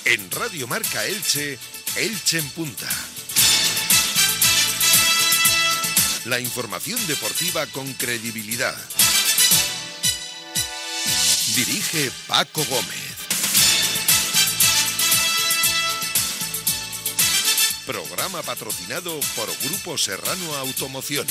En Radio Marca Elche, Elche en Punta. La información deportiva con credibilidad. Dirige Paco Gómez. Programa patrocinado por Grupo Serrano Automoción.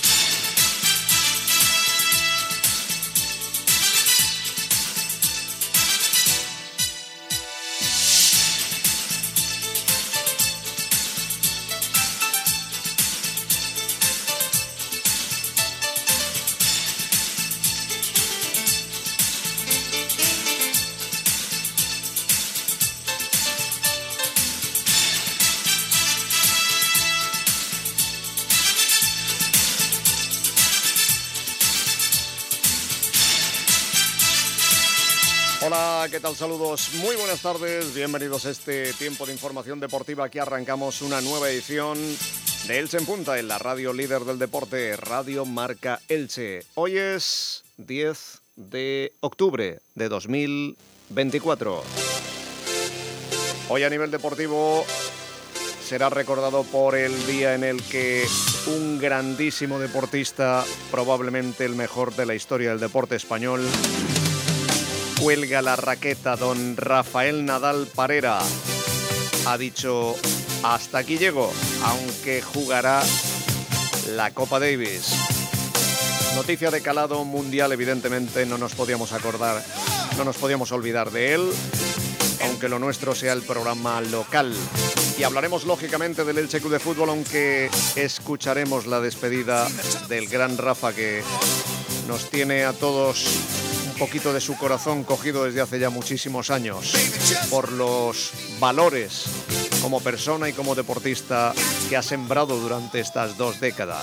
Hola, ¿qué tal? Saludos, muy buenas tardes, bienvenidos a este tiempo de información deportiva. Aquí arrancamos una nueva edición de Elche en Punta, en la radio líder del deporte, Radio Marca Elche. Hoy es 10 de octubre de 2024. Hoy a nivel deportivo será recordado por el día en el que un grandísimo deportista, probablemente el mejor de la historia del deporte español, cuelga la raqueta. Don Rafael Nadal Parera ha dicho: hasta aquí llego, aunque jugará la Copa Davis. Noticia de calado mundial, evidentemente no nos podíamos olvidar de él, aunque lo nuestro sea el programa local. Y hablaremos lógicamente del Elche Club de Fútbol, aunque escucharemos la despedida del gran Rafa, que nos tiene a todos poquito de su corazón cogido desde hace ya muchísimos años por los valores como persona y como deportista que ha sembrado durante estas 2 décadas.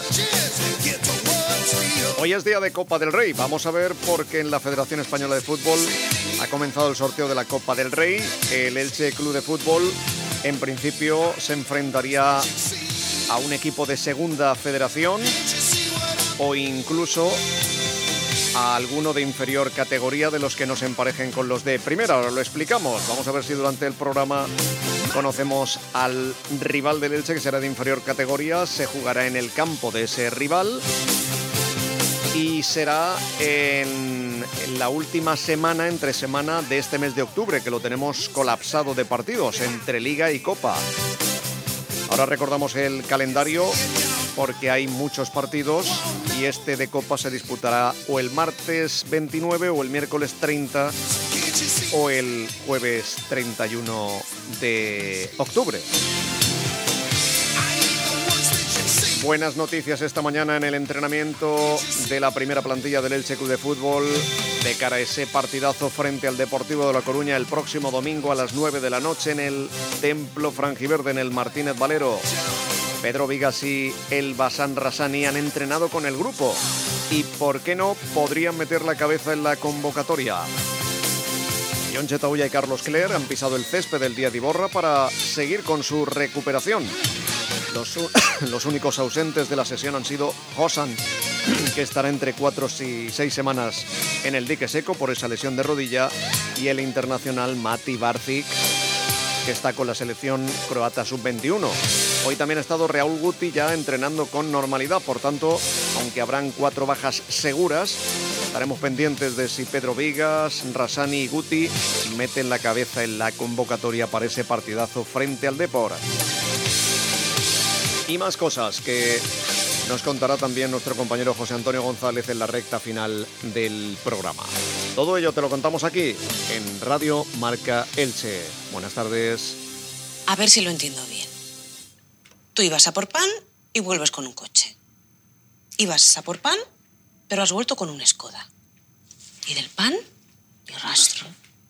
Hoy es día de Copa del Rey. Vamos a ver por qué en la Federación Española de Fútbol ha comenzado el sorteo de la Copa del Rey. El Elche Club de Fútbol en principio se enfrentaría a un equipo de segunda federación o incluso a alguno de inferior categoría de los que nos emparejen con los de primera. Ahora lo explicamos. Vamos a ver si durante el programa conocemos al rival del Elche, que será de inferior categoría. Se jugará en el campo de ese rival y será en la última semana, entre semana de este mes de octubre, que lo tenemos colapsado de partidos entre Liga y Copa. Ahora recordamos el calendario porque hay muchos partidos y este de Copa se disputará o el martes 29 o el miércoles 30 o el jueves 31 de octubre. Buenas noticias esta mañana en el entrenamiento de la primera plantilla del Elche Club de Fútbol de cara a ese partidazo frente al Deportivo de La Coruña el próximo domingo a las 9 de la noche en el Templo Franjiverde, en el Martínez Valero. Pedro Vigas y el Basan Rassani han entrenado con el grupo y, ¿por qué no?, podrían meter la cabeza en la convocatoria. Jon Chetauya y Carlos Cler han pisado el césped del día de Iborra para seguir con su recuperación. Los únicos ausentes de la sesión han sido Hosan, que estará entre 4 y 6 semanas en el dique seco por esa lesión de rodilla, y el internacional Mati Barcic, que está con la selección croata sub-21. Hoy también ha estado Raúl Guti ya entrenando con normalidad, por tanto, aunque habrán 4 bajas seguras, estaremos pendientes de si Pedro Vigas, Rassani y Guti meten la cabeza en la convocatoria para ese partidazo frente al Depor. Y más cosas que nos contará también nuestro compañero José Antonio González en la recta final del programa. Todo ello te lo contamos aquí, en Radio Marca Elche. Buenas tardes. A ver si lo entiendo bien. Tú ibas a por pan y vuelves con un coche. Ibas a por pan, pero has vuelto con un Skoda. Y del pan, ni rastro.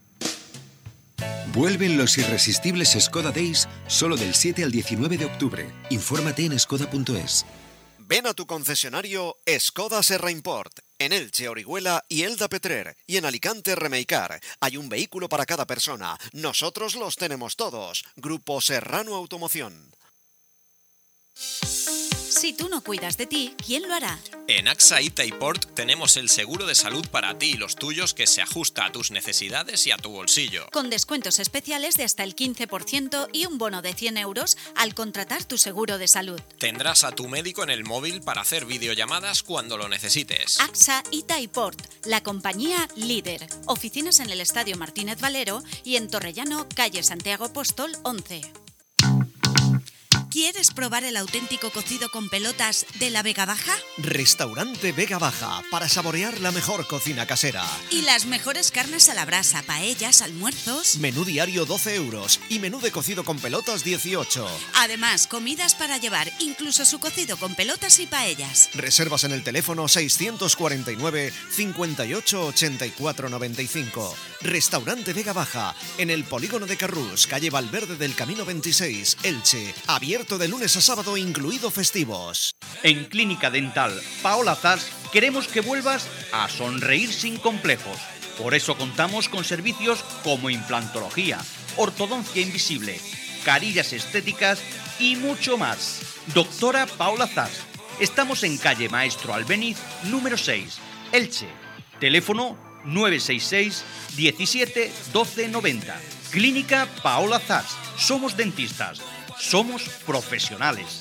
Vuelven los irresistibles Skoda Days solo del 7 al 19 de octubre. Infórmate en skoda.es. Ven a tu concesionario Skoda Serra Import. En Elche, Orihuela y Elda Petrer. Y en Alicante, Remeicar. Hay un vehículo para cada persona. Nosotros los tenemos todos. Grupo Serrano Automoción. Si tú no cuidas de ti, ¿quién lo hará? En AXA Itaiport tenemos el seguro de salud para ti y los tuyos que se ajusta a tus necesidades y a tu bolsillo. Con descuentos especiales de hasta el 15% y un bono de 100 euros al contratar tu seguro de salud. Tendrás a tu médico en el móvil para hacer videollamadas cuando lo necesites. AXA Itaiport, la compañía líder. Oficinas en el Estadio Martínez Valero y en Torrellano, calle Santiago Apóstol 11. ¿Quieres probar el auténtico cocido con pelotas de la Vega Baja? Restaurante Vega Baja, para saborear la mejor cocina casera. Y las mejores carnes a la brasa, paellas, almuerzos. Menú diario 12 euros y menú de cocido con pelotas 18. Además, comidas para llevar, incluso su cocido con pelotas y paellas. Reservas en el teléfono 649 58 84 95. Restaurante Vega Baja, en el polígono de Carrús, calle Valverde del Camino 26, Elche. Abierto de lunes a sábado, incluido festivos. En Clínica Dental Paola Zas queremos que vuelvas a sonreír sin complejos. Por eso contamos con servicios como implantología, ortodoncia invisible, carillas estéticas y mucho más. Doctora Paola Zas. Estamos en calle Maestro Albéniz, número 6, Elche. Teléfono 966 17 12 90. Clínica Paola Zas. Somos dentistas. Somos profesionales.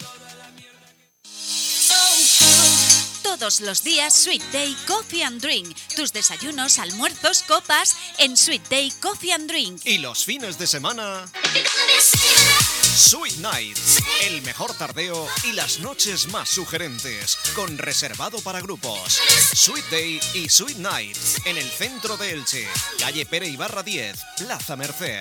Todos los días Sweet Day Coffee and Drink. Tus desayunos, almuerzos, copas en Sweet Day Coffee and Drink. Y los fines de semana, Sweet Night, el mejor tardeo y las noches más sugerentes, con reservado para grupos. Sweet Day y Sweet Night, en el centro de Elche, calle Pere Ibarra 10, Plaza Merced.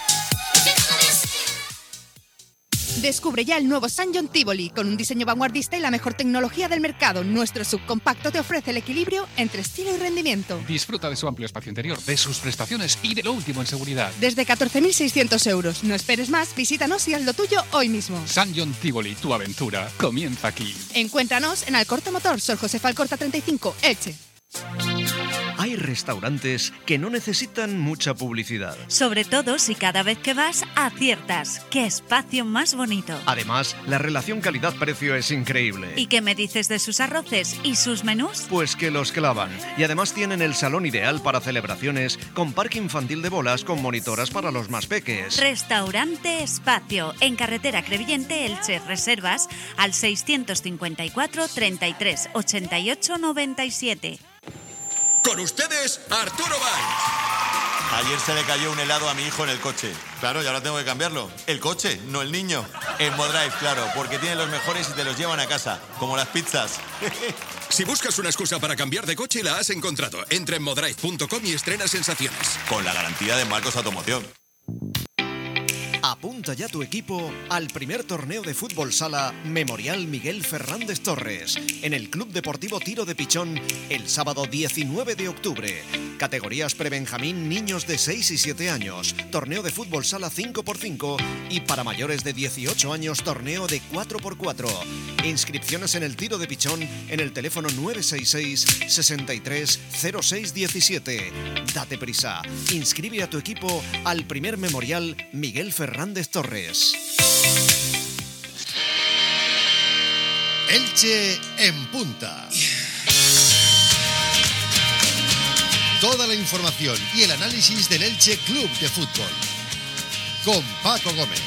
Descubre ya el nuevo Scion Tivoli, con un diseño vanguardista y la mejor tecnología del mercado. Nuestro subcompacto te ofrece el equilibrio entre estilo y rendimiento. Disfruta de su amplio espacio interior, de sus prestaciones y de lo último en seguridad. Desde 14.600 euros. No esperes más, visítanos y haz lo tuyo hoy mismo. Scion Tivoli, tu aventura comienza aquí. Encuéntranos en Alcorta Motor, Sor Josefa Alcorta 35, Elche. Hay restaurantes que no necesitan mucha publicidad. Sobre todo si cada vez que vas aciertas. ¡Qué espacio más bonito! Además, la relación calidad-precio es increíble. ¿Y qué me dices de sus arroces y sus menús? Pues que los clavan. Y además tienen el salón ideal para celebraciones, con parque infantil de bolas con monitoras para los más peques. Restaurante Espacio, en carretera Crevillente, Elche. Reservas al 654 33 88 97. Con ustedes, Arturo Valls. Ayer se le cayó un helado a mi hijo en el coche. Claro, y ahora tengo que cambiarlo. El coche, no el niño. En Modrive, claro, porque tienen los mejores y te los llevan a casa, como las pizzas. Si buscas una excusa para cambiar de coche, la has encontrado. Entra en modrive.com y estrena sensaciones. Con la garantía de Marcos Automoción. Apunta ya tu equipo al primer torneo de fútbol sala Memorial Miguel Fernández Torres en el Club Deportivo Tiro de Pichón el sábado 19 de octubre. Categorías prebenjamín, niños de 6 y 7 años, torneo de fútbol sala 5x5 y para mayores de 18 años torneo de 4x4. Inscripciones en el Tiro de Pichón en el teléfono 966 63 06 17. Date prisa, inscribe a tu equipo al primer Memorial Miguel Fernández Torres. Elche en punta. Toda la información y el análisis del Elche Club de Fútbol. Con Paco Gómez.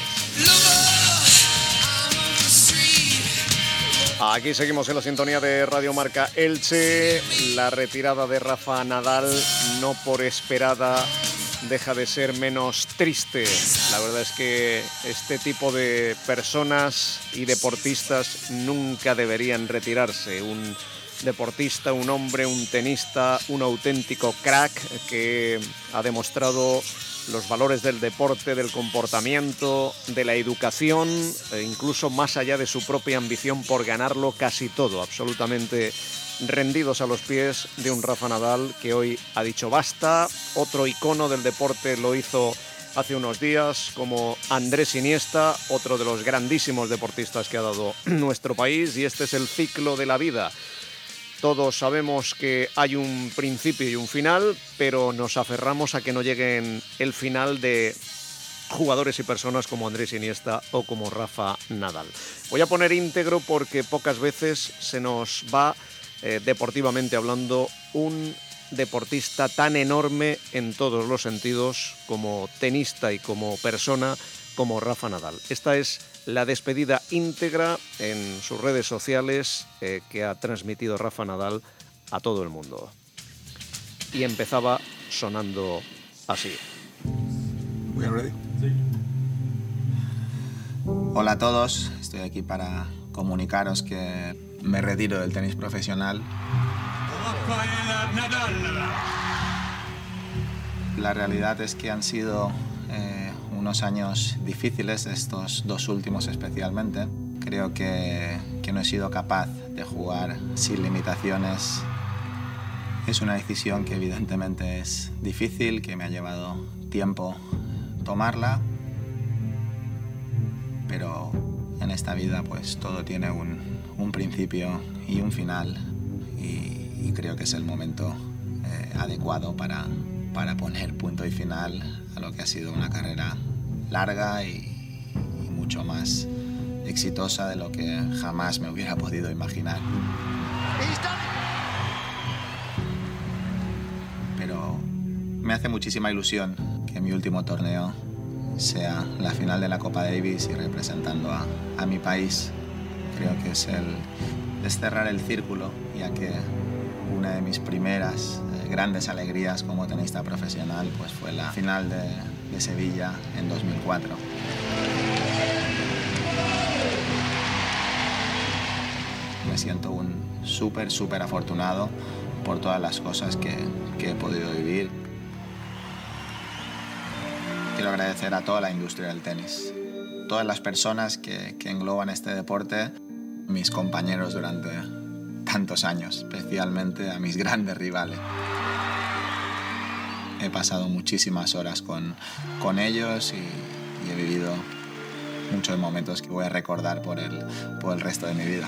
Aquí seguimos en la sintonía de Radio Marca Elche. La retirada de Rafa Nadal, no por esperada, deja de ser menos triste. La verdad es que este tipo de personas y deportistas nunca deberían retirarse. Un deportista, un hombre, un tenista, un auténtico crack que ha demostrado los valores del deporte, del comportamiento, de la educación, e incluso más allá de su propia ambición por ganarlo casi todo, absolutamente rendidos a los pies de un Rafa Nadal que hoy ha dicho basta. Otro icono del deporte lo hizo hace unos días, como Andrés Iniesta, otro de los grandísimos deportistas que ha dado nuestro país, y este es el ciclo de la vida. Todos sabemos que hay un principio y un final, pero nos aferramos a que no llegue el final de jugadores y personas como Andrés Iniesta o como Rafa Nadal. Voy a poner íntegro porque pocas veces se nos va, deportivamente hablando, un deportista tan enorme en todos los sentidos como tenista y como persona como Rafa Nadal. Esta es la despedida íntegra en sus redes sociales que ha transmitido Rafa Nadal a todo el mundo. Y empezaba sonando así. We are ready. Hola a todos, estoy aquí para comunicaros que me retiro del tenis profesional. La realidad es que han sido unos años difíciles, estos 2 últimos especialmente. Creo que no he sido capaz de jugar sin limitaciones. Es una decisión que evidentemente es difícil, que me ha llevado tiempo tomarla, pero en esta vida pues todo tiene un principio y un final y creo que es el momento adecuado para poner punto y final a lo que ha sido una carrera larga y mucho más exitosa de lo que jamás me hubiera podido imaginar. Pero me hace muchísima ilusión que mi último torneo sea la final de la Copa Davis y representando a mi país. Creo que es cerrar el círculo, ya que una de mis primeras grandes alegrías como tenista profesional pues fue la final de Sevilla en 2004. Me siento un súper afortunado por todas las cosas que he podido vivir. Quiero agradecer a toda la industria del tenis, todas las personas que engloban este deporte, mis compañeros durante tantos años, especialmente a mis grandes rivales. He pasado muchísimas horas con ellos y he vivido muchos momentos que voy a recordar por el resto de mi vida.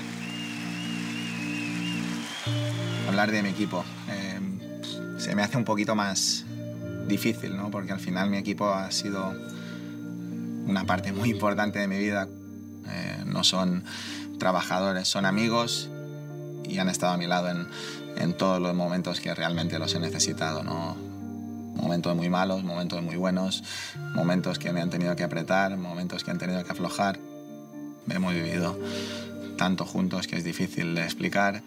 Hablar de mi equipo se me hace un poquito más difícil, ¿no? Porque al final mi equipo ha sido una parte muy importante de mi vida. No son trabajadores, son amigos y han estado a mi lado en todos los momentos que realmente los he necesitado, ¿no? Momentos muy malos, momentos muy buenos, momentos que me han tenido que apretar, momentos que han tenido que aflojar. Hemos vivido tanto juntos que es difícil de explicar.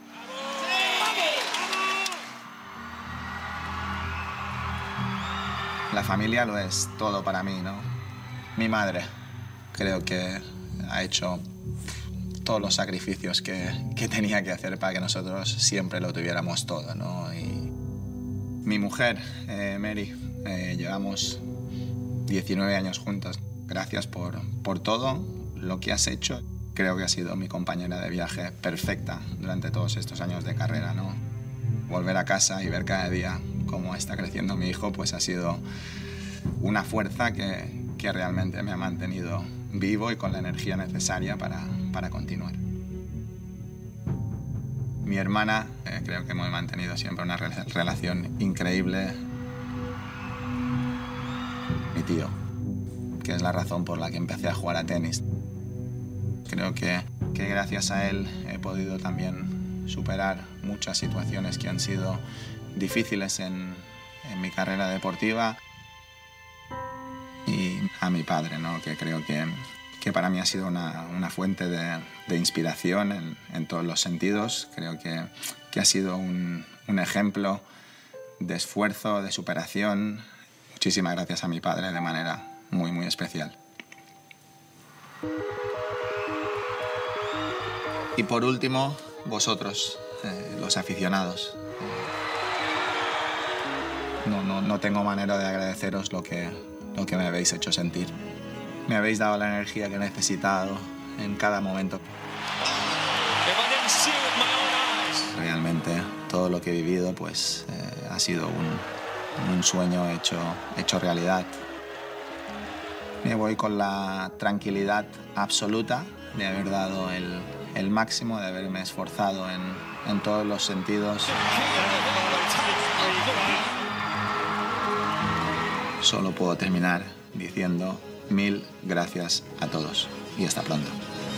La familia lo es todo para mí, ¿no? Mi madre creo que ha hecho todos los sacrificios que tenía que hacer para que nosotros siempre lo tuviéramos todo, ¿no? Y mi mujer, Mary, llevamos 19 años juntos. Gracias por todo lo que has hecho. Creo que has sido mi compañera de viaje perfecta durante todos estos años de carrera, ¿no? Volver a casa y ver cada día cómo está creciendo mi hijo, pues ha sido una fuerza que realmente me ha mantenido vivo y con la energía necesaria para continuar. Mi hermana, creo que hemos mantenido siempre una relación increíble. Mi tío, que es la razón por la que empecé a jugar a tenis. Creo que gracias a él he podido también superar muchas situaciones que han sido difíciles en mi carrera deportiva. Y a mi padre, ¿no? Que creo que para mí ha sido una fuente de inspiración en todos los sentidos. Creo que ha sido un ejemplo de esfuerzo, de superación. Muchísimas gracias a mi padre de manera muy, muy especial. Y por último, vosotros, los aficionados. No tengo manera de agradeceros lo que me habéis hecho sentir. Me habéis dado la energía que he necesitado en cada momento. Realmente todo lo que he vivido pues, ha sido un sueño hecho realidad. Me voy con la tranquilidad absoluta de haber dado el máximo, de haberme esforzado en todos los sentidos. Solo puedo terminar diciendo Mil gracias a todos y hasta pronto.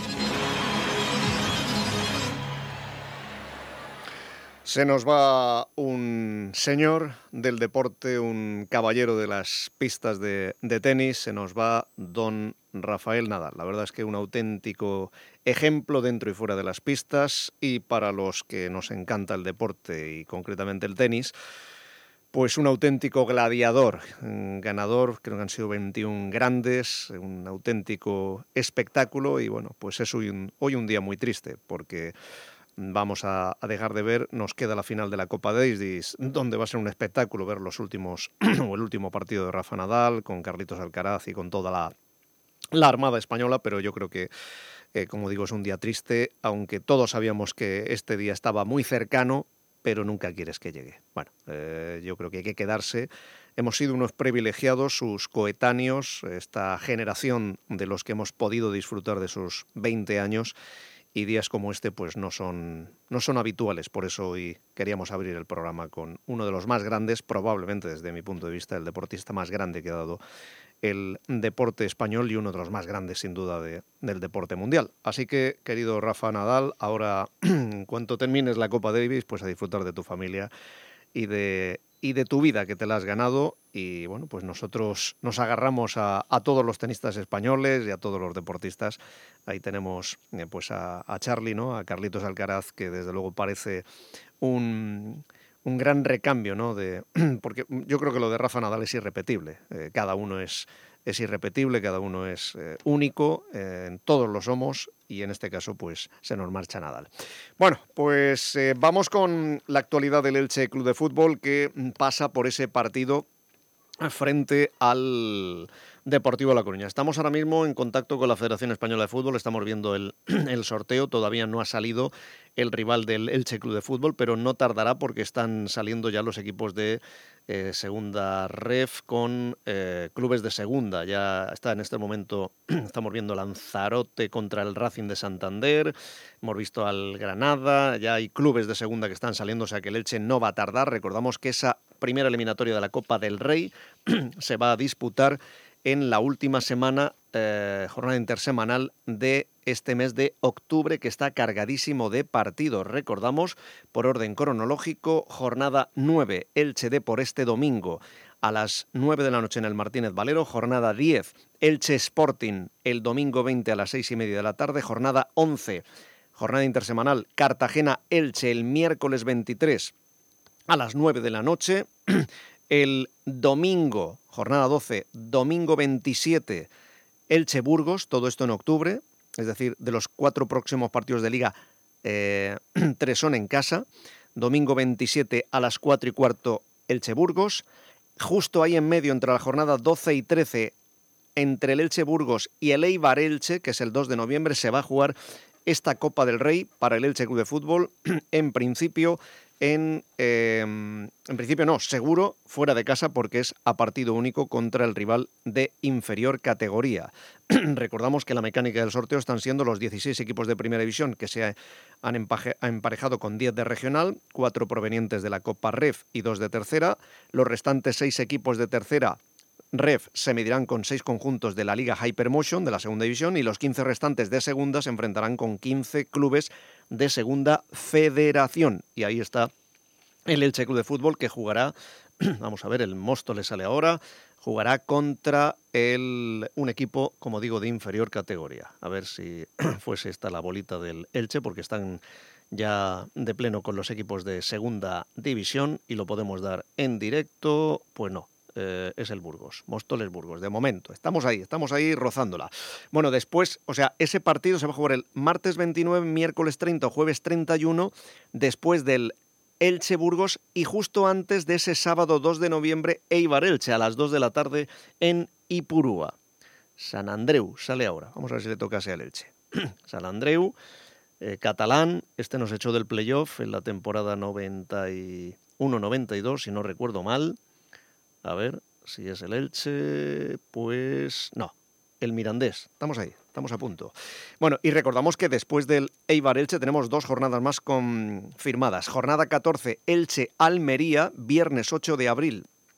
Se nos va un señor del deporte, un caballero de las pistas de tenis, se nos va don Rafael Nadal. La verdad es que un auténtico ejemplo dentro y fuera de las pistas, y para los que nos encanta el deporte y concretamente el tenis, pues un auténtico gladiador, ganador, creo que han sido 21 grandes, un auténtico espectáculo. Y bueno, pues es hoy un día muy triste porque vamos a dejar de ver, nos queda la final de la Copa Davis, donde va a ser un espectáculo ver los últimos o el último partido de Rafa Nadal con Carlitos Alcaraz y con toda la armada española, pero yo creo que, como digo, es un día triste, aunque todos sabíamos que este día estaba muy cercano, pero nunca quieres que llegue. Bueno, yo creo que hay que quedarse. Hemos sido unos privilegiados, sus coetáneos, esta generación de los que hemos podido disfrutar de sus 20 años, y días como este pues no son habituales. Por eso hoy queríamos abrir el programa con uno de los más grandes, probablemente desde mi punto de vista el deportista más grande que ha dado el deporte español y uno de los más grandes sin duda del deporte mundial. Así que, querido Rafa Nadal, ahora en cuanto termines la Copa Davis, pues a disfrutar de tu familia y de tu vida, que te la has ganado. Y bueno, pues nosotros nos agarramos a todos los tenistas españoles y a todos los deportistas. Ahí tenemos pues a Charly, ¿no? A Carlitos Alcaraz, que desde luego parece un gran recambio, ¿no? Porque yo creo que lo de Rafa Nadal es irrepetible. Cada uno es irrepetible, cada uno es único, todos lo somos, y en este caso pues se nos marcha Nadal. Bueno, pues vamos con la actualidad del Elche Club de Fútbol, que pasa por ese partido frente al Deportivo La Coruña. Estamos ahora mismo en contacto con la Federación Española de Fútbol, estamos viendo el sorteo, todavía no ha salido el rival del Elche Club de Fútbol, pero no tardará porque están saliendo ya los equipos de segunda ref con clubes de segunda. Ya está en este momento, estamos viendo Lanzarote contra el Racing de Santander, hemos visto al Granada, ya hay clubes de segunda que están saliendo, o sea que el Elche no va a tardar. Recordamos que esa primera eliminatoria de la Copa del Rey se va a disputar en la última semana, jornada intersemanal de este mes de octubre, que está cargadísimo de partidos. Recordamos, por orden cronológico, jornada 9, Elche Depor este domingo a las 9 de la noche en el Martínez Valero, jornada 10, Elche Sporting el domingo 20 a las 6:30 de la tarde, jornada 11, jornada intersemanal, Cartagena-Elche el miércoles 23 a las 9 de la noche, el domingo, jornada 12, domingo 27, Elche-Burgos, todo esto en octubre, es decir, de los 4 próximos partidos de Liga, 3 son en casa. Domingo 27 a las 4:15, Elche-Burgos. Justo ahí en medio, entre la jornada 12 y 13, entre el Elche-Burgos y el Eibar-Elche, que es el 2 de noviembre, se va a jugar esta Copa del Rey para el Elche Club de Fútbol, en principio seguro fuera de casa, porque es a partido único contra el rival de inferior categoría. Recordamos que la mecánica del sorteo están siendo los 16 equipos de primera división que se han emparejado con 10 de regional, 4 provenientes de la Copa Ref y 2 de tercera. Los restantes 6 equipos de tercera Ref se medirán con 6 conjuntos de la Liga Hypermotion de la segunda división, y los 15 restantes de segunda se enfrentarán con 15 clubes de segunda federación. Y ahí está el Elche Club de Fútbol, que jugará, vamos a ver, el Móstoles sale ahora, jugará contra un equipo, como digo, de inferior categoría. A ver si fuese esta la bolita del Elche, porque están ya de pleno con los equipos de segunda división y lo podemos dar en directo. Pues no. Es el Burgos, Móstoles Burgos, de momento. Estamos ahí rozándola. Bueno, después, o sea, ese partido se va a jugar el martes 29, miércoles 30 o jueves 31, después del Elche Burgos, y justo antes de ese sábado 2 de noviembre, Eibar Elche, a las 2 de la tarde en Ipurúa. Sant Andreu sale ahora, vamos a ver si le tocase al Elche. Sant Andreu, catalán, nos echó del playoff en la temporada 91-92, si no recuerdo mal. A ver si es el Elche, pues no, el Mirandés. Estamos ahí, estamos a punto. Bueno, y recordamos que después del Eibar-Elche tenemos 2 jornadas más confirmadas. Jornada 14, Elche-Almería, viernes 8 de abril,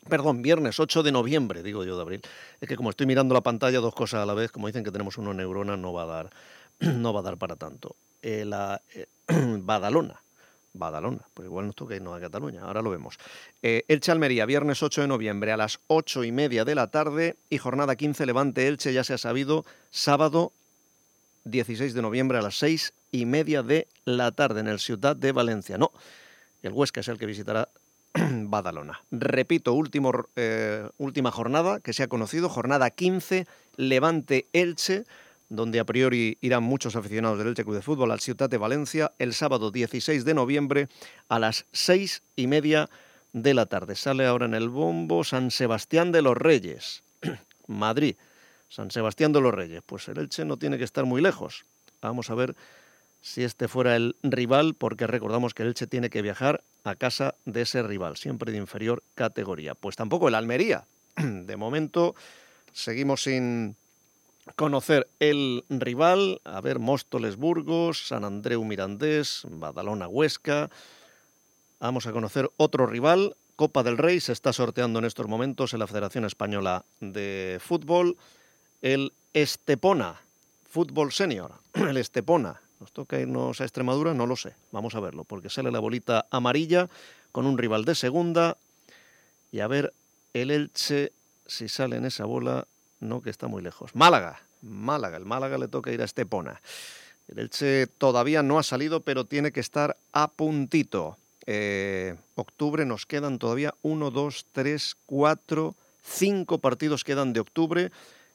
Perdón, viernes 8 de noviembre, digo yo de abril. Es que como estoy mirando la pantalla, dos cosas a la vez, como dicen que tenemos una neurona, no va a dar para tanto. Badalona, pues igual nos toca irnos a Cataluña, ahora lo vemos. Elche-Almería, viernes 8 de noviembre a las 8:30 de la tarde y jornada 15 Levante-Elche, ya se ha sabido, sábado 16 de noviembre a las 6:30 de la tarde en el Ciutat de Valencia. No, el Huesca es el que visitará Badalona. Repito, última jornada que se ha conocido, jornada 15, Levante-Elche, donde a priori irán muchos aficionados del Elche Club de Fútbol al Ciutat de Valencia el sábado 16 de noviembre a las 6:30 de la tarde. Sale ahora en el bombo San Sebastián de los Reyes, Madrid. San Sebastián de los Reyes, pues el Elche no tiene que estar muy lejos. Vamos a ver si este fuera el rival, porque recordamos que el Elche tiene que viajar a casa de ese rival, siempre de inferior categoría. Pues tampoco el Almería. De momento seguimos sin conocer el rival. A ver, Móstoles Burgos, San Andreu Mirandés, Badalona Huesca. Vamos a conocer otro rival. Copa del Rey se está sorteando en estos momentos en la Federación Española de Fútbol. El Estepona, Fútbol Senior, el Estepona. ¿Nos toca irnos a Extremadura? No lo sé. Vamos a verlo, porque sale la bolita amarilla con un rival de segunda. Y a ver, el Elche, si sale en esa bola, no, que está muy lejos. Málaga, el Málaga le toca ir a Estepona. El Elche todavía no ha salido, pero tiene que estar a puntito. Octubre nos quedan todavía 1, 2, 3, 4, 5 partidos quedan de octubre,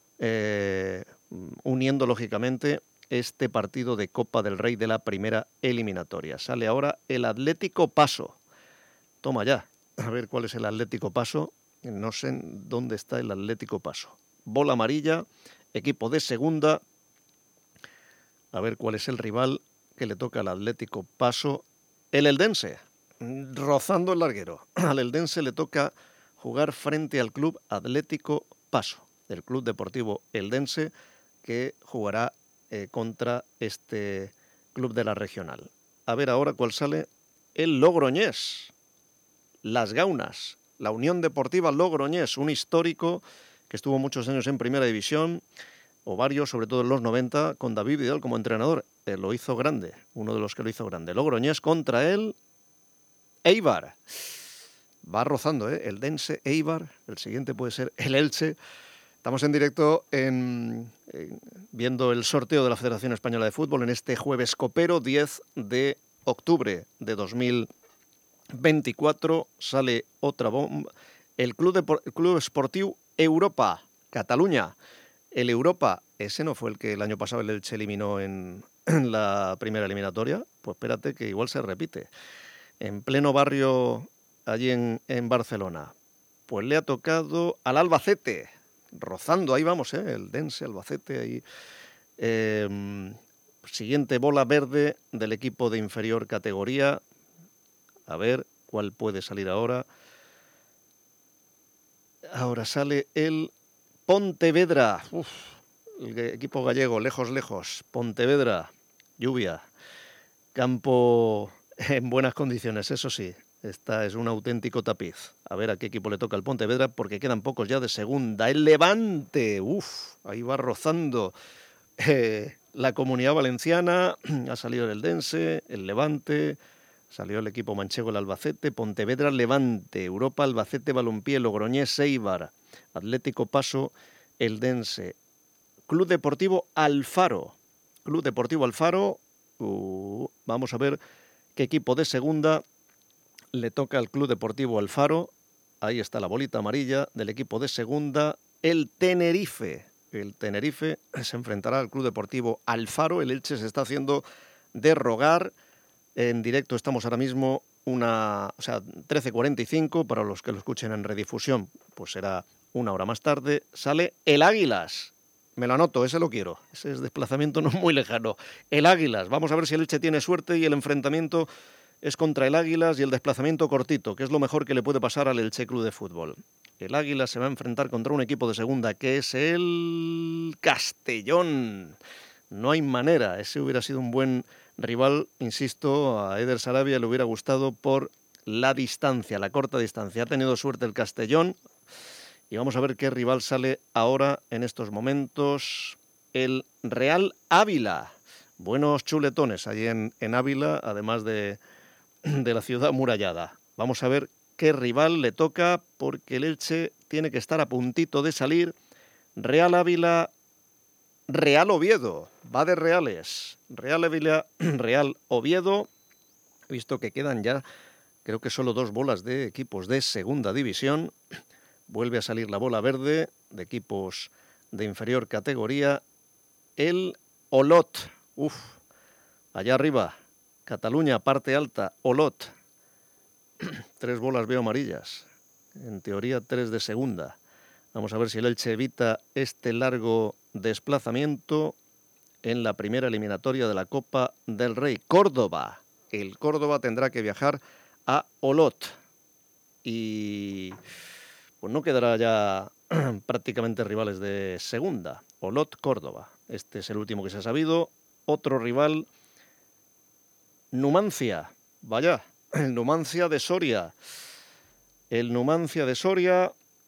uniendo lógicamente este partido de Copa del Rey de la primera eliminatoria. Sale ahora el Atlético Paso. Toma ya, a ver cuál es el Atlético Paso. No sé dónde está el Atlético Paso. Bola amarilla, equipo de segunda. A ver cuál es el rival que le toca al Atlético Paso. El Eldense, rozando el larguero. Al Eldense le toca jugar frente al Club Atlético Paso, el Club Deportivo Eldense, que jugará contra este club de la regional. A ver ahora cuál sale. El Logroñés, Las Gaunas, la Unión Deportiva Logroñés, un histórico que estuvo muchos años en primera división, o varios, sobre todo en los 90, con David Vidal como entrenador. Lo hizo grande, uno de los que lo hizo grande. Logroñés contra el Eibar. Va rozando, el Dense, Eibar. El siguiente puede ser el Elche. Estamos en directo viendo el sorteo de la Federación Española de Fútbol en este jueves copero, 10 de octubre de 2024. Sale otra bomba. El Club Esportiu Europa, Cataluña. El Europa, ese no fue el que el año pasado el Elche eliminó en la primera eliminatoria. Pues espérate que igual se repite. En pleno barrio allí en Barcelona. Pues le ha tocado al Albacete. Rozando, ahí vamos, el Dense, Albacete, ahí. Siguiente bola verde del equipo de inferior categoría. A ver cuál puede salir ahora. Ahora sale el Pontevedra. El equipo gallego, lejos. Pontevedra, lluvia. Campo en buenas condiciones, eso sí. Esta es un auténtico tapiz. A ver a qué equipo le toca el Pontevedra, porque quedan pocos ya de segunda. El Levante, ahí va rozando la Comunidad Valenciana. Ha salido el Eldense, el Levante, salió el equipo manchego, el Albacete, Pontevedra, Levante, Europa, Albacete, Balompié, Logroñés, Eibar, Atlético Paso, Eldense. Club Deportivo Alfaro. Vamos a ver qué equipo de segunda le toca al Club Deportivo Alfaro. Ahí está la bolita amarilla del equipo de segunda, el Tenerife. El Tenerife se enfrentará al Club Deportivo Alfaro. El Elche se está haciendo de rogar. En directo estamos ahora mismo 13:45. Para los que lo escuchen en redifusión, pues será una hora más tarde. Sale el Águilas. Me lo anoto, ese lo quiero. Ese es desplazamiento no muy lejano. El Águilas. Vamos a ver si el Elche tiene suerte y el enfrentamiento es contra el Águilas y el desplazamiento cortito, que es lo mejor que le puede pasar al Elche Club de Fútbol. El Águilas se va a enfrentar contra un equipo de segunda, que es el Castellón. No hay manera, ese hubiera sido un buen rival, insisto, a Eder Sarabia le hubiera gustado por la distancia, la corta distancia. Ha tenido suerte el Castellón y vamos a ver qué rival sale ahora en estos momentos. El Real Ávila. Buenos chuletones allí en Ávila, además de la ciudad murallada. Vamos a ver qué rival le toca, porque el Elche tiene que estar a puntito de salir. Real Ávila, Real Oviedo, va de Reales. Real Ávila, Real Oviedo. He visto que quedan ya, creo que solo 2 bolas de equipos de segunda división. Vuelve a salir la bola verde de equipos de inferior categoría. El Olot, allá arriba, Cataluña, parte alta, Olot. 3 bolas veo amarillas, en teoría 3 de segunda. Vamos a ver si el Elche evita este largo desplazamiento en la primera eliminatoria de la Copa del Rey. Córdoba. El Córdoba tendrá que viajar a Olot. Y pues no quedará ya prácticamente rivales de segunda. Olot, Córdoba. Este es el último que se ha sabido. Otro rival, Numancia. Vaya, el Numancia de Soria. El Numancia de Soria,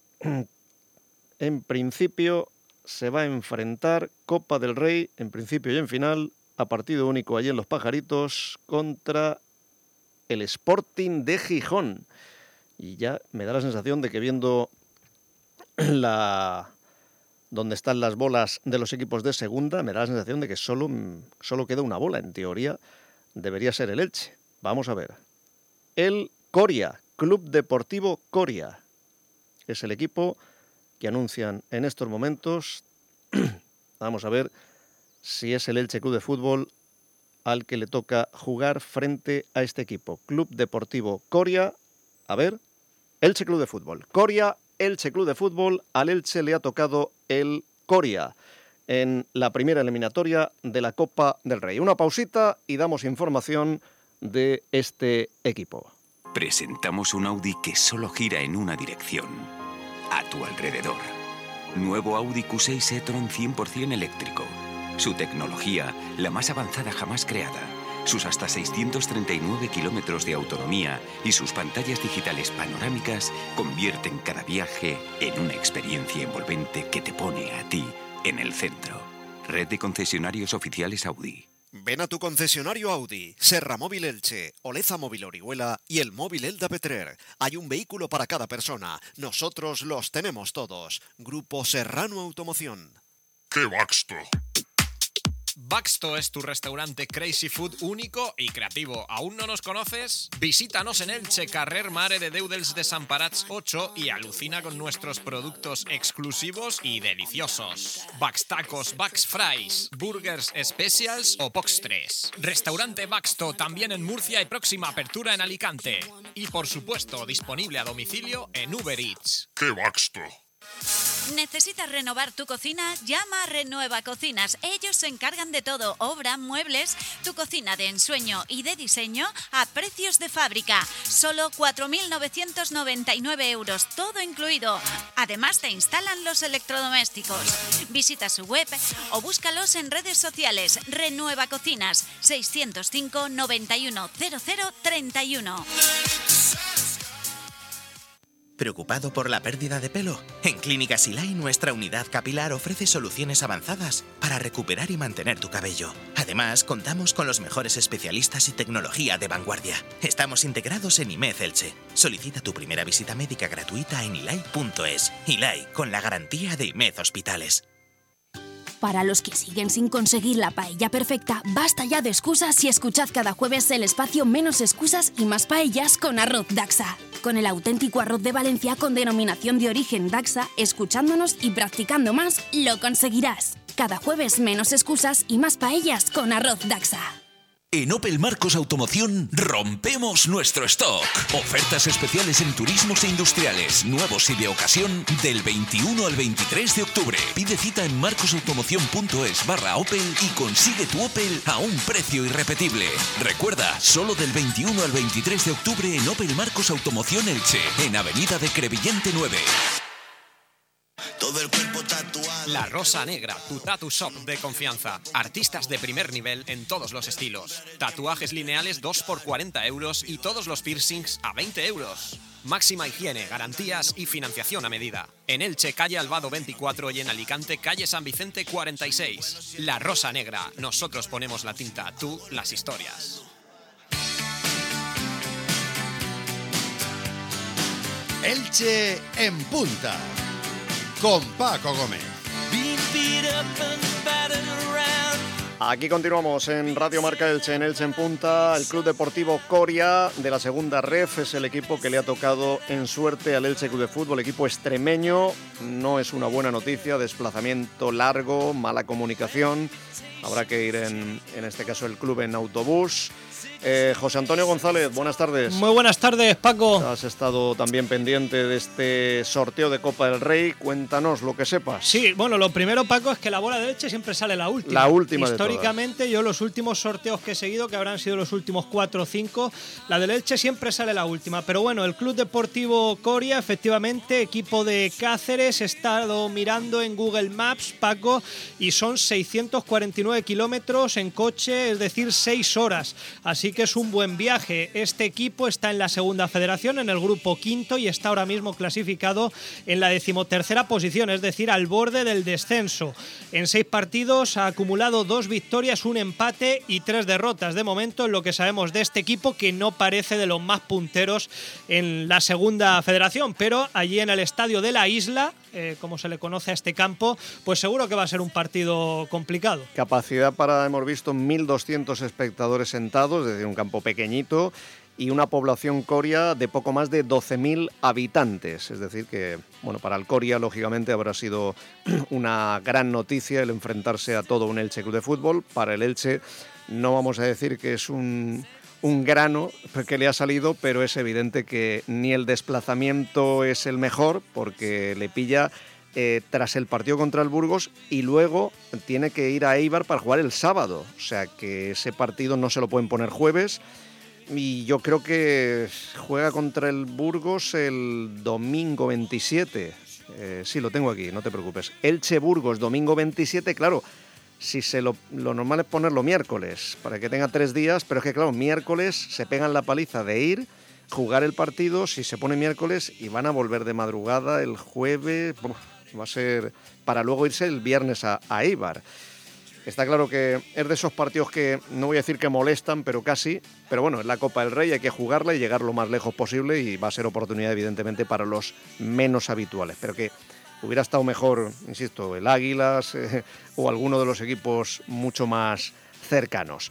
en principio, se va a enfrentar Copa del Rey, en principio y en final, a partido único allí en Los Pajaritos, contra el Sporting de Gijón. Y ya me da la sensación de que viendo donde están las bolas de los equipos de segunda, me da la sensación de que solo queda una bola. En teoría, debería ser el Elche. Vamos a ver. El Coria, Club Deportivo Coria. Es el equipo que anuncian en estos momentos. Vamos a ver si es el Elche Club de Fútbol al que le toca jugar frente a este equipo. Club Deportivo Coria. A ver, Elche Club de Fútbol. Coria, Elche Club de Fútbol. Al Elche le ha tocado el Coria en la primera eliminatoria de la Copa del Rey. Una pausita y damos información de este equipo. Presentamos un Audi que solo gira en una dirección, a tu alrededor. Nuevo Audi Q6 e-tron 100% eléctrico. Su tecnología, la más avanzada jamás creada. Sus hasta 639 kilómetros de autonomía y sus pantallas digitales panorámicas convierten cada viaje en una experiencia envolvente que te pone a ti en el centro. Red de concesionarios oficiales Audi. Ven a tu concesionario Audi, Serra Móvil Elche, Oleza Móvil Orihuela y el Móvil Elda Petrer. Hay un vehículo para cada persona. Nosotros los tenemos todos. Grupo Serrano Automoción. ¡Qué Baxto! Baxto es tu restaurante Crazy Food único y creativo. ¿Aún no nos conoces? Visítanos en Elche, carrer Mare de Déu dels Desemparats 8 y alucina con nuestros productos exclusivos y deliciosos. Bax Tacos, Bax Fries, Burgers Specials o Postres. Restaurante Baxto también en Murcia y próxima apertura en Alicante. Y por supuesto disponible a domicilio en Uber Eats. ¡Qué Baxto! ¿Necesitas renovar tu cocina? Llama a Renueva Cocinas. Ellos se encargan de todo, obra, muebles, tu cocina de ensueño y de diseño a precios de fábrica. Solo 4.999 euros, todo incluido. Además te instalan los electrodomésticos. Visita su web o búscalos en redes sociales. Renueva Cocinas, 605 91 00 31. ¿Preocupado por la pérdida de pelo? En Clínica Silay nuestra unidad capilar ofrece soluciones avanzadas para recuperar y mantener tu cabello. Además, contamos con los mejores especialistas y tecnología de vanguardia. Estamos integrados en IMED Elche. Solicita tu primera visita médica gratuita en ilay.es. Ilay, con la garantía de IMED Hospitales. Para los que siguen sin conseguir la paella perfecta, basta ya de excusas y escuchad cada jueves el espacio Menos excusas y más paellas con Arroz Daxa. Con el auténtico arroz de Valencia con denominación de origen Daxa, escuchándonos y practicando más, lo conseguirás. Cada jueves Menos excusas y más paellas con Arroz Daxa. En Opel Marcos Automoción rompemos nuestro stock. Ofertas especiales en turismos e industriales, nuevos y de ocasión, del 21 al 23 de octubre. Pide cita en marcosautomoción.es/Opel y consigue tu Opel a un precio irrepetible. Recuerda, solo del 21 al 23 de octubre en Opel Marcos Automoción Elche, en Avenida de Crevillente 9. todo el cuerpo tatuado. La Rosa Negra, tu tattoo shop de confianza. Artistas de primer nivel en todos los estilos. Tatuajes lineales 2 por 40 euros y todos los piercings a 20 euros. Máxima higiene, garantías y financiación a medida. En Elche, calle Albado 24 y en Alicante, calle San Vicente 46. La Rosa Negra. Nosotros ponemos la tinta, tú las historias. Elche en punta, con Paco Gómez. Aquí continuamos en Radio Marca Elche, en Elche en punta. El Club Deportivo Coria de la segunda ref es el equipo que le ha tocado en suerte al Elche Club de Fútbol, equipo extremeño. No es una buena noticia, desplazamiento largo, mala comunicación. Habrá que ir en este caso el club en autobús. José Antonio González, buenas tardes. Muy buenas tardes, Paco. Has estado también pendiente de este sorteo de Copa del Rey. Cuéntanos lo que sepas. Sí, bueno, lo primero, Paco, es que la bola de Elche siempre sale la última. La última históricamente, de todas. Yo los últimos sorteos que he seguido, que habrán sido los últimos 4 o 5, la del Elche siempre sale la última. Pero bueno, el Club Deportivo Coria, efectivamente, equipo de Cáceres, he estado mirando en Google Maps, Paco, y son 649 kilómetros en coche, es decir, 6 horas. Así que es un buen viaje. Este equipo está en la segunda federación, en el grupo quinto, y está ahora mismo clasificado en la 13ª posición, es decir, al borde del descenso. En 6 partidos ha acumulado 2 victorias, 1 empate y 3 derrotas. De momento, en lo que sabemos de este equipo, que no parece de los más punteros en la segunda federación, pero allí en el estadio de la Isla, como se le conoce a este campo, pues seguro que va a ser un partido complicado. Capacidad para, hemos visto, 1.200 espectadores sentados, es decir, un campo pequeñito, y una población Coria de poco más de 12.000 habitantes. Es decir que, bueno, para el Coria, lógicamente, habrá sido una gran noticia el enfrentarse a todo un Elche Club de Fútbol. Para el Elche no vamos a decir que es un grano que le ha salido, pero es evidente que ni el desplazamiento es el mejor, porque le pilla tras el partido contra el Burgos y luego tiene que ir a Eibar para jugar el sábado. O sea que ese partido no se lo pueden poner jueves, y yo creo que juega contra el Burgos el domingo 27. Sí, lo tengo aquí, no te preocupes. Elche-Burgos, domingo 27, claro. Si lo normal es ponerlo miércoles, para que tenga 3 días, pero es que claro, miércoles se pegan la paliza de ir, jugar el partido, si se pone miércoles, y van a volver de madrugada el jueves, va a ser para luego irse el viernes a Eibar. Está claro que es de esos partidos que, no voy a decir que molestan, pero casi, pero bueno, es la Copa del Rey, hay que jugarla y llegar lo más lejos posible, y va a ser oportunidad evidentemente para los menos habituales, pero que hubiera estado mejor, insisto, el Águilas o alguno de los equipos mucho más cercanos.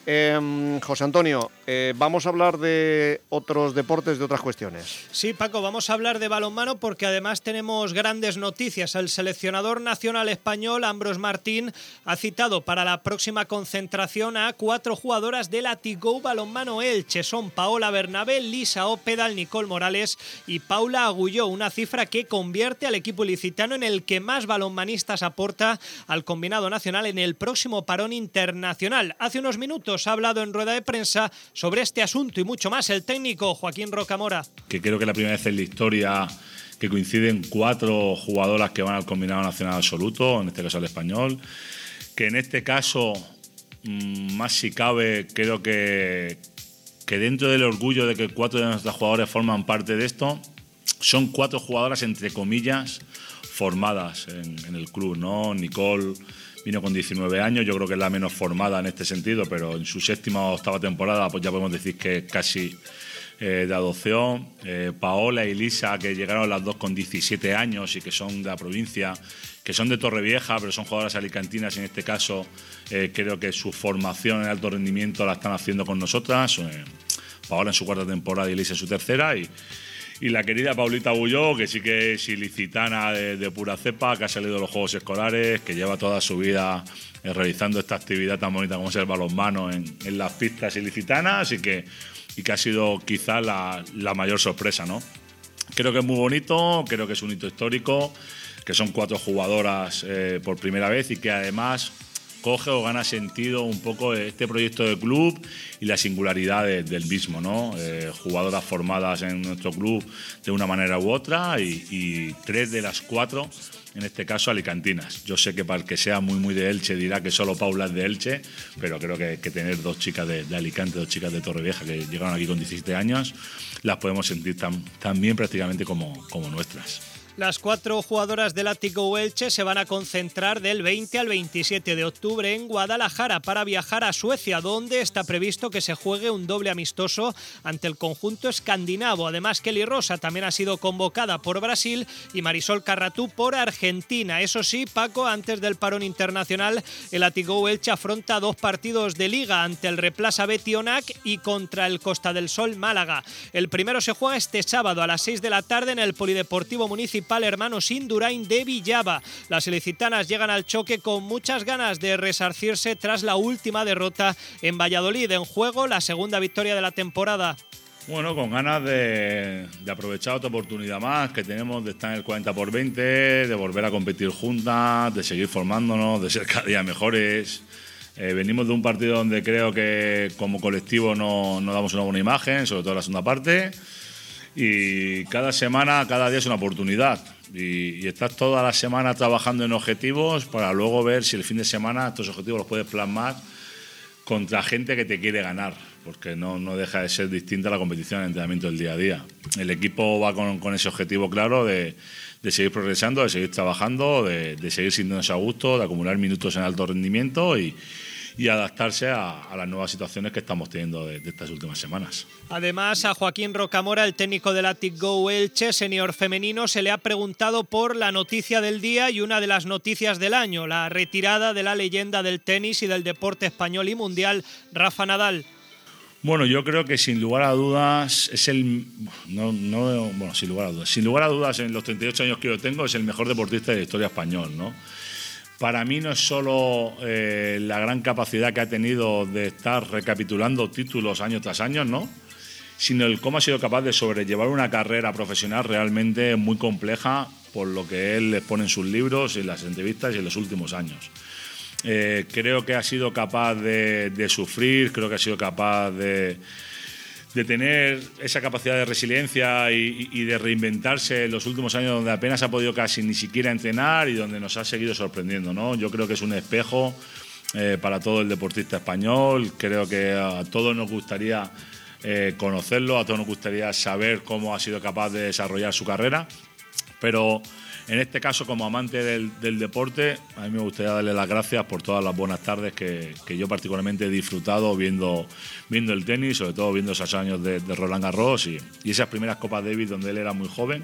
José Antonio, vamos a hablar de otros deportes, de otras cuestiones. Sí, Paco, vamos a hablar de balonmano porque además tenemos grandes noticias. El seleccionador nacional español, Ambros Martín, ha citado para la próxima concentración a 4 jugadoras del Atigou Balonmano Elche. Son Paola Bernabé, Lisa Ópedal, Nicole Morales y Paula Agulló, una cifra que convierte al equipo ilicitano en el que más balonmanistas aporta al combinado nacional en el próximo parón internacional. Hace unos minutos ha hablado en rueda de prensa sobre este asunto y mucho más el técnico Joaquín Rocamora. Que creo que es la primera vez en la historia que coinciden 4 jugadoras que van al combinado nacional absoluto, en este caso al español, que en este caso, más si cabe, creo que dentro del orgullo de que 4 de nuestras jugadoras forman parte de esto, son 4 jugadoras entre comillas formadas en el club, ¿no? Nicole vino con 19 años, yo creo que es la menos formada en este sentido, pero en su 7ª o 8ª temporada pues ya podemos decir que es casi de adopción. Paola y Lisa, que llegaron las 2 con 17 años y que son de la provincia, que son de Torrevieja, pero son jugadoras alicantinas, y en este caso creo que su formación en alto rendimiento la están haciendo con nosotras. Paola en su 4ª temporada y Lisa en su 3ª, y la querida Paulita Agulló, que sí que es ilicitana de pura cepa, que ha salido de los Juegos Escolares, que lleva toda su vida realizando esta actividad tan bonita como es el balonmano en las pistas ilicitanas, y que ha sido quizá la mayor sorpresa, ¿no? Creo que es muy bonito, creo que es un hito histórico, que son 4 jugadoras por primera vez, y que además coge o gana sentido un poco este proyecto de club y la singularidad del mismo, ¿no? Jugadoras formadas en nuestro club de una manera u otra y 3 de las 4, en este caso, alicantinas. Yo sé que para el que sea muy de Elche dirá que solo Paula es de Elche, pero creo que tener 2 chicas de Alicante, 2 chicas de Torrevieja que llegaron aquí con 17 años, las podemos sentir también prácticamente como nuestras. Las 4 jugadoras del Athletic Go Elche se van a concentrar del 20 al 27 de octubre en Guadalajara para viajar a Suecia, donde está previsto que se juegue un doble amistoso ante el conjunto escandinavo. Además, Kelly Rosa también ha sido convocada por Brasil y Marisol Carratú por Argentina. Eso sí, Paco, antes del parón internacional, el Athletic Go Elche afronta 2 partidos de Liga ante el Replasa Betionac y contra el Costa del Sol Málaga. El primero se juega este sábado a las 6 de la tarde en el Polideportivo Municipal Hermanos Indurain de Villava. Las ilicitanas llegan al choque con muchas ganas de resarcirse tras la última derrota en Valladolid. En juego la segunda victoria de la temporada. Bueno, con ganas de aprovechar otra oportunidad más que tenemos de estar en el 40x20, de volver a competir juntas, de seguir formándonos, de ser cada día mejores. Venimos de un partido donde creo que como colectivo no damos una buena imagen, sobre todo en la segunda parte. Y cada semana, cada día es una oportunidad y estás toda la semana trabajando en objetivos para luego ver si el fin de semana estos objetivos los puedes plasmar contra gente que te quiere ganar, porque no deja de ser distinta la competición en el entrenamiento del día a día. El equipo va con ese objetivo claro de seguir progresando, de seguir trabajando, de seguir sintiéndose a gusto, de acumular minutos en alto rendimiento y adaptarse a las nuevas situaciones que estamos teniendo de estas últimas semanas. Además, a Joaquín Rocamora, el técnico del Athletic Go Elche senior femenino, se le ha preguntado por la noticia del día y una de las noticias del año, la retirada de la leyenda del tenis y del deporte español y mundial, Rafa Nadal. Bueno, yo creo que sin lugar a dudas es sin lugar a dudas en los 38 años que yo tengo es el mejor deportista de la historia español, ¿no? Para mí no es solo la gran capacidad que ha tenido de estar recapitulando títulos año tras año, ¿no?, sino el cómo ha sido capaz de sobrellevar una carrera profesional realmente muy compleja por lo que él expone en sus libros, en las entrevistas y en los últimos años. Creo que ha sido capaz de sufrir, creo que ha sido capaz de tener esa capacidad de resiliencia y de reinventarse en los últimos años donde apenas ha podido casi ni siquiera entrenar y donde nos ha seguido sorprendiendo, ¿no? Yo creo que es un espejo para todo el deportista español. Creo que a todos nos gustaría conocerlo, a todos nos gustaría saber cómo ha sido capaz de desarrollar su carrera, pero en este caso, como amante del deporte, a mí me gustaría darle las gracias por todas las buenas tardes que yo particularmente he disfrutado viendo el tenis, sobre todo viendo esos años de Roland Garros y esas primeras Copas Davis donde él era muy joven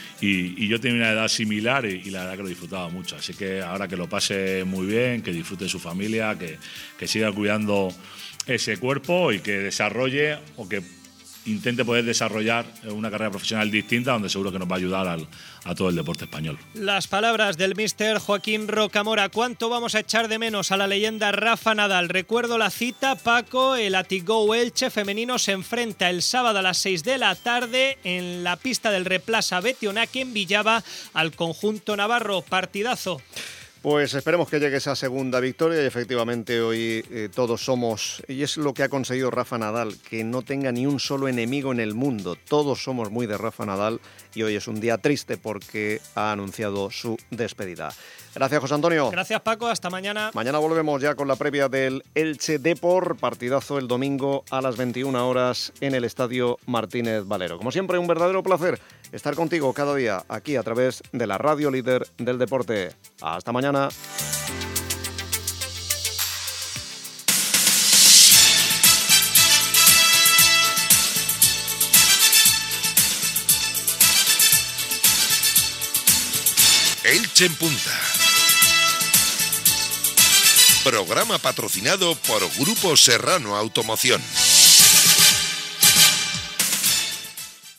y yo tenía una edad similar y la verdad que lo disfrutaba mucho. Así que ahora que lo pase muy bien, que disfrute de su familia, que siga cuidando ese cuerpo y que desarrolle o que intente poder desarrollar una carrera profesional distinta donde seguro que nos va a ayudar a todo el deporte español. Las palabras del míster Joaquín Rocamora. ¿Cuánto vamos a echar de menos a la leyenda Rafa Nadal? Recuerdo la cita, Paco. El Athletic Go Elche femenino se enfrenta el sábado a las 6 de la tarde en la pista del Replasa Betionac en Villava al conjunto navarro. Partidazo. Pues esperemos que llegue esa segunda victoria y efectivamente hoy todos somos, y es lo que ha conseguido Rafa Nadal, que no tenga ni un solo enemigo en el mundo. Todos somos muy de Rafa Nadal y hoy es un día triste porque ha anunciado su despedida. Gracias, José Antonio. Gracias, Paco. Hasta mañana. Mañana volvemos ya con la previa del Elche Depor, partidazo el domingo a las 21 horas en el Estadio Martínez Valero. Como siempre, un verdadero placer estar contigo cada día aquí a través de la radio líder del deporte. Hasta mañana. Elche en Punta. Programa patrocinado por Grupo Serrano Automoción.